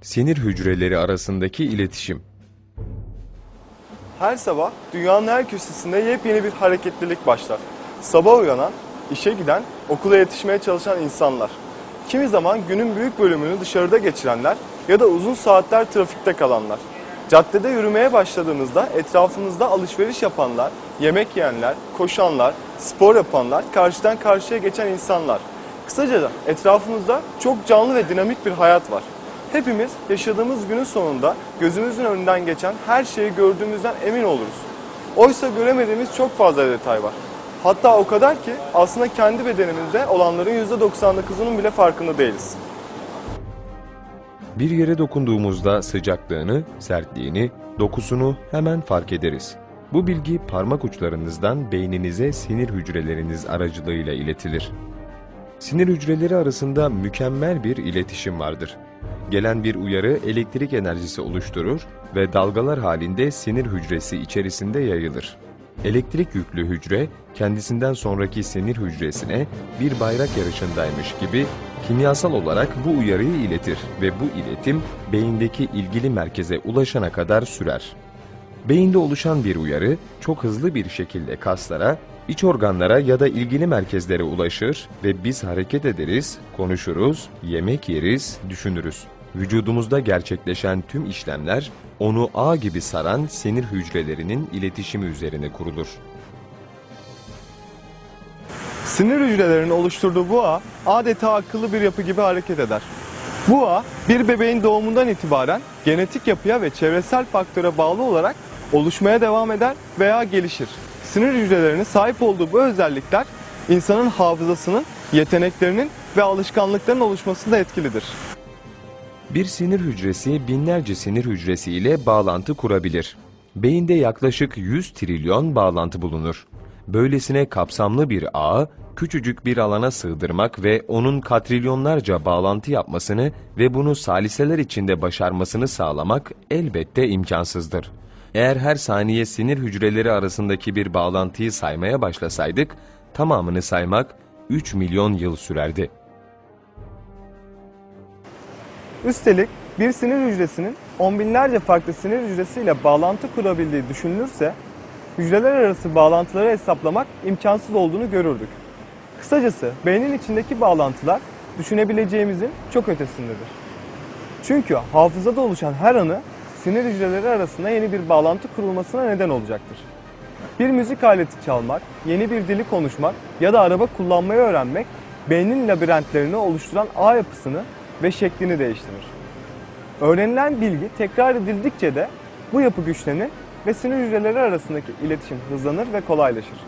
Sinir hücreleri arasındaki iletişim. Her sabah dünyanın her köşesinde yepyeni bir hareketlilik başlar. Sabah uyanan, işe giden, okula yetişmeye çalışan insanlar. Kimi zaman günün büyük bölümünü dışarıda geçirenler ya da uzun saatler trafikte kalanlar. Caddede yürümeye başladığınızda etrafınızda alışveriş yapanlar, yemek yiyenler, koşanlar, spor yapanlar, karşıdan karşıya geçen insanlar. Kısaca etrafımızda çok canlı ve dinamik bir hayat var. Hepimiz yaşadığımız günün sonunda gözümüzün önünden geçen her şeyi gördüğümüzden emin oluruz. Oysa göremediğimiz çok fazla detay var. Hatta o kadar ki aslında kendi bedenimizde olanların %99'unun bile farkında değiliz. Bir yere dokunduğumuzda sıcaklığını, sertliğini, dokusunu hemen fark ederiz. Bu bilgi parmak uçlarınızdan beyninize sinir hücreleriniz aracılığıyla iletilir. Sinir hücreleri arasında mükemmel bir iletişim vardır. Gelen bir uyarı elektrik enerjisi oluşturur ve dalgalar halinde sinir hücresi içerisinde yayılır. Elektrik yüklü hücre, kendisinden sonraki sinir hücresine bir bayrak yarışındaymış gibi kimyasal olarak bu uyarıyı iletir ve bu iletim beyindeki ilgili merkeze ulaşana kadar sürer. Beyinde oluşan bir uyarı çok hızlı bir şekilde kaslara, iç organlara ya da ilgili merkezlere ulaşır ve biz hareket ederiz, konuşuruz, yemek yeriz, düşünürüz. Vücudumuzda gerçekleşen tüm işlemler onu ağ gibi saran sinir hücrelerinin iletişimi üzerine kurulur. Sinir hücrelerinin oluşturduğu bu ağ adeta akıllı bir yapı gibi hareket eder. Bu ağ bir bebeğin doğumundan itibaren genetik yapıya ve çevresel faktöre bağlı olarak oluşmaya devam eder veya gelişir. Sinir hücrelerinin sahip olduğu bu özellikler insanın hafızasının, yeteneklerinin ve alışkanlıkların oluşmasında etkilidir. Bir sinir hücresi binlerce sinir hücresi ile bağlantı kurabilir. Beyinde yaklaşık 100 trilyon bağlantı bulunur. Böylesine kapsamlı bir ağı küçücük bir alana sığdırmak ve onun katrilyonlarca bağlantı yapmasını ve bunu saliseler içinde başarmasını sağlamak elbette imkansızdır. Eğer her saniye sinir hücreleri arasındaki bir bağlantıyı saymaya başlasaydık, tamamını saymak 3 milyon yıl sürerdi. Üstelik bir sinir hücresinin on binlerce farklı sinir hücresiyle bağlantı kurabildiği düşünülürse, hücreler arası bağlantıları hesaplamak imkansız olduğunu görürdük. Kısacası beynin içindeki bağlantılar düşünebileceğimizin çok ötesindedir. Çünkü hafızada oluşan her anı sinir hücreleri arasında yeni bir bağlantı kurulmasına neden olacaktır. Bir müzik aleti çalmak, yeni bir dili konuşmak ya da araba kullanmayı öğrenmek beynin labirentlerini oluşturan ağ yapısını ve şeklini değiştirir. Öğrenilen bilgi tekrar edildikçe de bu yapı güçlenir ve sinir hücreleri arasındaki iletişim hızlanır ve kolaylaşır.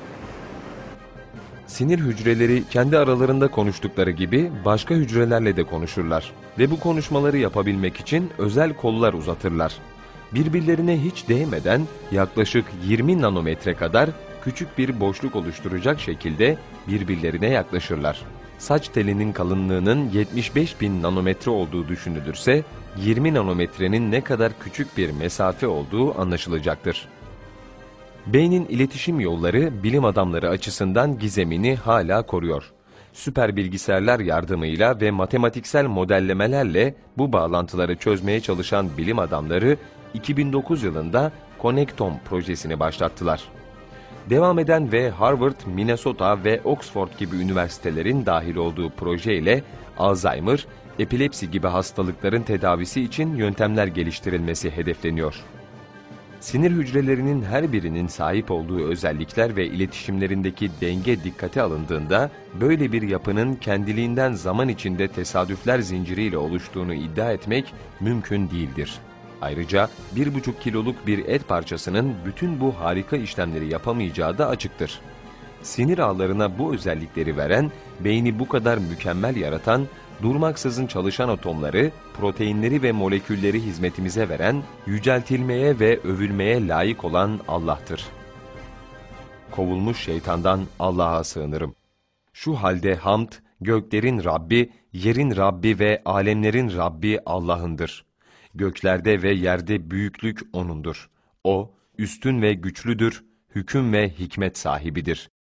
Sinir hücreleri kendi aralarında konuştukları gibi başka hücrelerle de konuşurlar ve bu konuşmaları yapabilmek için özel kollar uzatırlar. Birbirlerine hiç değmeden yaklaşık 20 nanometre kadar küçük bir boşluk oluşturacak şekilde birbirlerine yaklaşırlar. Saç telinin kalınlığının 75.000 nanometre olduğu düşünülürse 20 nanometrenin ne kadar küçük bir mesafe olduğu anlaşılacaktır. Beynin iletişim yolları bilim adamları açısından gizemini hala koruyor. Süper bilgisayarlar yardımıyla ve matematiksel modellemelerle bu bağlantıları çözmeye çalışan bilim adamları 2009 yılında Connectome projesini başlattılar. Devam eden ve Harvard, Minnesota ve Oxford gibi üniversitelerin dahil olduğu proje ile Alzheimer, epilepsi gibi hastalıkların tedavisi için yöntemler geliştirilmesi hedefleniyor. Sinir hücrelerinin her birinin sahip olduğu özellikler ve iletişimlerindeki denge dikkate alındığında, böyle bir yapının kendiliğinden zaman içinde tesadüfler zinciriyle oluştuğunu iddia etmek mümkün değildir. Ayrıca 1,5 kiloluk bir et parçasının bütün bu harika işlemleri yapamayacağı da açıktır. Sinir ağlarına bu özellikleri veren, beyni bu kadar mükemmel yaratan, durmaksızın çalışan atomları, proteinleri ve molekülleri hizmetimize veren, yüceltilmeye ve övülmeye layık olan Allah'tır. Kovulmuş şeytandan Allah'a sığınırım. Şu halde hamd, göklerin Rabbi, yerin Rabbi ve alemlerin Rabbi Allah'ındır. Göklerde ve yerde büyüklük O'nundur. O, üstün ve güçlüdür, hüküm ve hikmet sahibidir.